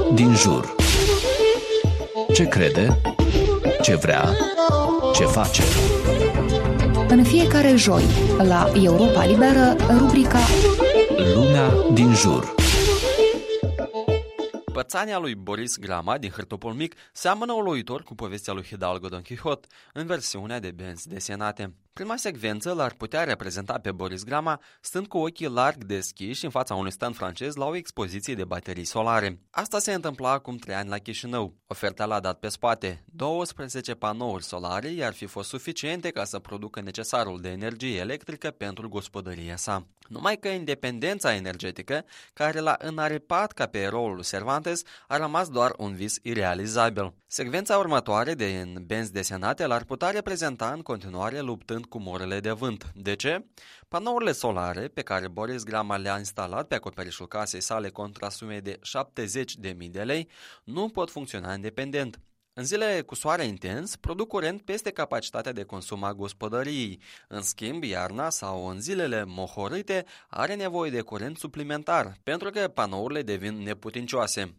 din jur. Ce crede? Ce vrea? Ce face? În fiecare joi, la Europa Liberă, rubrica Lumea din jur. Pățania lui Boris Grama din Hârtopul Mic seamănă uluitor cu povestea lui Hidalgo Don Quixote, în versiunea de benzi desenate. Prima secvență l-ar putea reprezenta pe Boris Grama stând cu ochii larg deschiși în fața unui stand francez la o expoziție de baterii solare. Asta se întâmpla acum 3 ani la Chișinău. Oferta l-a dat pe spate. 12 panouri solare i-ar fi fost suficiente ca să producă necesarul de energie electrică pentru gospodăria sa. Numai că independența energetică, care l-a înaripat ca pe eroul lui Cervantes, a rămas doar un vis irealizabil. Secvența următoare din benzi desenate l-ar putea reprezenta în continuare luptând cu morele de vânt. De ce? Panourile solare pe care Boris Grama le-a instalat pe acoperișul casei sale contra sume de 70.000 de lei nu pot funcționa independent. În zilele cu soare intens, produc curent peste capacitatea de consum a gospodăriei. În schimb, iarna sau în zilele mohorâte are nevoie de curent suplimentar, pentru că panourile devin neputincioase.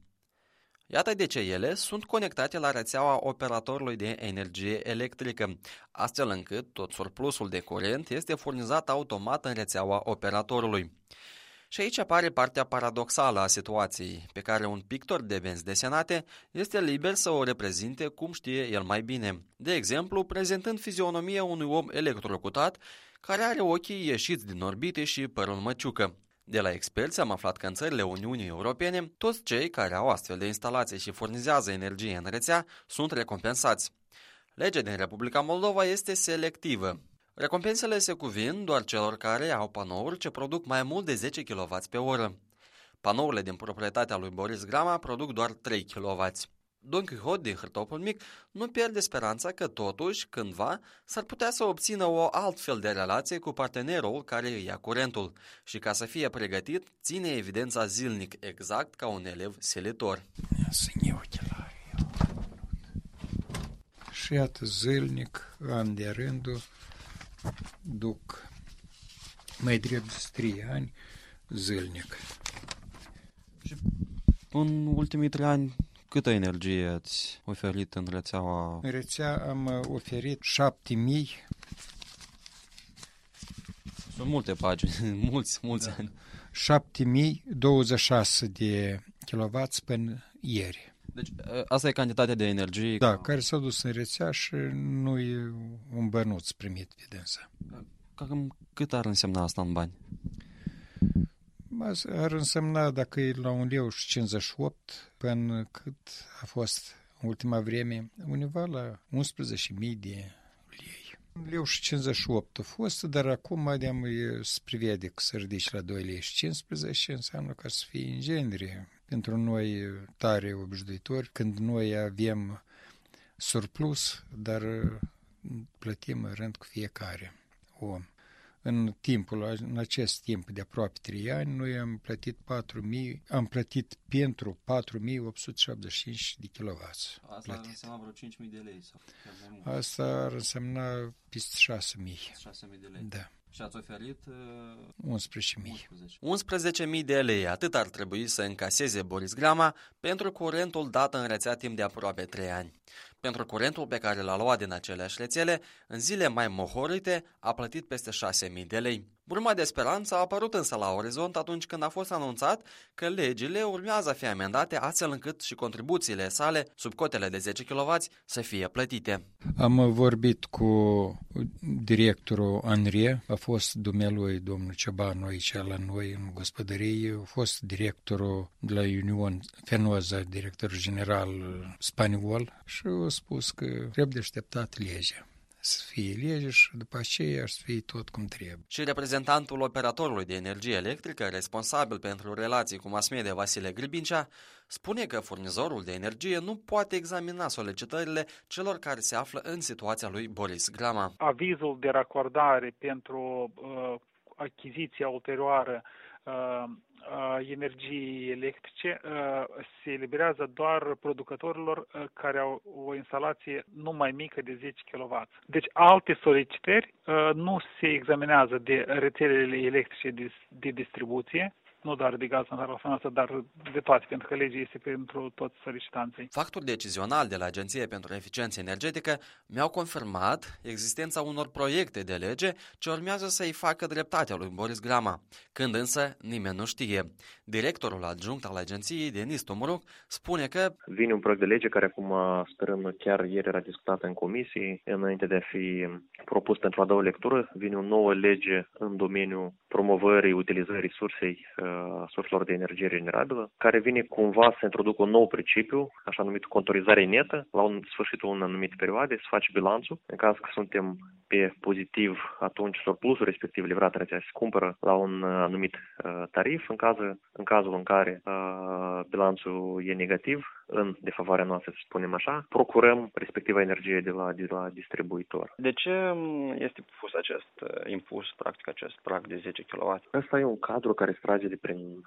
Iată de ce ele sunt conectate la rețeaua operatorului de energie electrică, astfel încât tot surplusul de curent este furnizat automat în rețeaua operatorului. Și aici apare partea paradoxală a situației, pe care un pictor de benzi desenate este liber să o reprezinte cum știe el mai bine. De exemplu, prezentând fizionomia unui om electrocutat care are ochii ieșiți din orbite și părul măciucă. De la experți am aflat că în țările Uniunii Europene, toți cei care au astfel de instalații și furnizează energie în rețea sunt recompensați. Legea din Republica Moldova este selectivă. Recompensele se cuvin doar celor care au panouri ce produc mai mult de 10 kW pe oră. Panourile din proprietatea lui Boris Grama produc doar 3 kW. Don Quixote din Hârtopul Mic nu pierde speranța că totuși, cândva, s-ar putea să obțină o altfel de relație cu partenerul care îi ia curentul și ca să fie pregătit, ține evidența zilnic, exact ca un elev silitor. Și iată zilnic, an de rândul, duc mai drept 3 ani zilnic. Și în ultimii 3 ani câtă energie ați oferit în rețeaua? În rețea am oferit 7.000. Sunt multe pagini, mulți ani. 7.026 de kW până ieri. Deci asta e cantitatea de energie? Da, care s-a dus în rețea și nu e un bănuț primit de dânsă. Cam cât ar însemna asta în bani? Ar însemna, dacă e la 1,58 până cât a fost în ultima vreme, undeva la 11.000 de lei. 1,58 a fost, dar acum se prevede că se ridice la 2,15 lei, înseamnă că să fie în genere pentru noi tare obișnuitori, când noi avem surplus, dar plătim în rând cu fiecare om. În acest timp de aproape 3 ani, noi am plătit pentru 4.875 de kW. Asta ar însemna vreo 5.000 de lei? Sau mai mult? Asta ar însemna peste 6.000. 6.000 de lei. Da. Și ați oferit 11.000. 11.000 de lei. Atât ar trebui să încaseze Boris Grama pentru curentul dat în rețea timp de aproape 3 ani. Pentru curentul pe care l-a luat din aceleași rețele, în zile mai mohorite, a plătit peste 6.000 de lei. Urma de speranță a apărut însă la orizont atunci când a fost anunțat că legile urmează a fi amendate astfel încât și contribuțiile sale, sub cotele de 10 kW, să fie plătite. Am vorbit cu directorul Andrei, a fost dumnealui domnul Ciobanu aici la noi în gospodărie, a fost directorul de la Union Fenoza, director general spaniol și a spus că trebuie așteptat legea. Să fie lege și după aceea să fie tot cum trebuie. Și reprezentantul operatorului de energie electrică, responsabil pentru relații cu mass media Vasile Gribincea, spune că furnizorul de energie nu poate examina solicitările celor care se află în situația lui Boris Grama. Avizul de racordare pentru achiziția ulterioară energiei electrice se eliberează doar producătorilor care au o instalație nu mai mică de 10 kW. Deci alte solicitări nu se examinează de rețelele electrice de distribuție nu doar de gaz natural la noastră, dar de toate, pentru că legea este pentru toți solicitanții. Factori decizionali de la Agenția pentru Eficiență Energetică mi-au confirmat existența unor proiecte de lege ce urmează să-i facă dreptatea lui Boris Grama, când însă nimeni nu știe. Directorul adjunct al agenției, Denis Tomuruc, spune că vine un proiect de lege care acum sperăm chiar ieri era discutat în comisii, înainte de a fi propus pentru a doua lectură. Vine o nouă lege în domeniul promovării, utilizării surselor de energie regenerabilă, care vine cumva să introducă un nou principiu, așa numit contorizare netă, la sfârșitul unei anumite perioade, să faci bilanțul. În caz că suntem pe pozitiv, atunci surplusul respectiv livrat se cumpără la un anumit tarif. În cazul în care bilanțul e negativ, în defavoarea noastră, să spunem așa, procurăm respectiva energie de la distribuitor. De ce este impus practic acest prag de 10 kW? Ăsta e un cadru care se trage de prin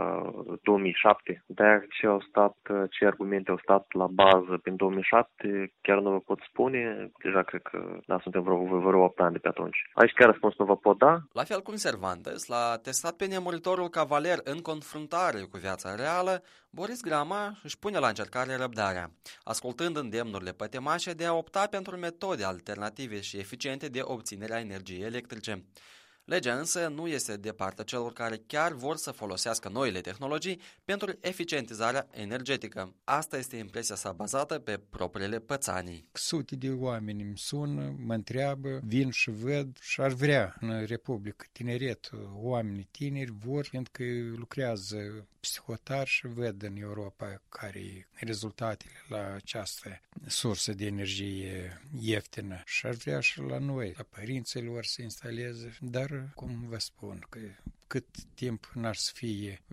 2007. De-aia ce argumente au stat la bază prin 2007, chiar nu vă pot spune. Deja cred că suntem vreo 8 ani de pe atunci. Aici chiar răspunsul nu vă pot da. La fel cum Cervantes l-a testat pe nemuritorul cavaler în confruntare cu viața reală, Boris Grama își pune la încercare răbdarea, ascultând îndemnurile pătemașe de a opta pentru metode alternative și eficiente de obținere a energiei electrice. Legea însă nu este de partea celor care chiar vor să folosească noile tehnologii pentru eficientizarea energetică. Asta este impresia sa bazată pe propriile pățanii. Sute de oameni îmi sună, mă întreabă, vin și văd și ar vrea în Republică Tineretul, oamenii tineri vor, pentru că lucrează psihotari și văd în Europa care rezultatele la această sursă de energie ieftină și ar vrea și la noi, la părinții lor să instaleze, dar cum vă spun, că cât timp n-ar să fie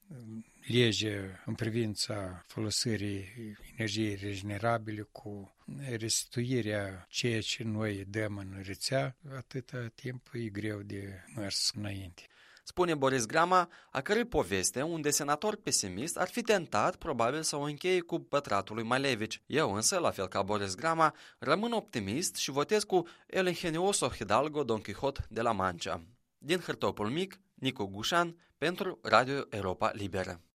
lege în privința folosirii energiei regenerabile cu restituirea ceea ce noi dăm în rețea, atâta timp e greu de mers înainte. Spune Boris Grama, a cărui poveste un desenator pesimist ar fi tentat probabil să o încheie cu Pătratul lui Malevici. Eu însă, la fel ca Boris Grama, rămân optimist și votez cu El ingenioso Hidalgo Don Quixote de la Mancha. Din Hârtopul Mic, Nicu Gușan, pentru Radio Europa Liberă.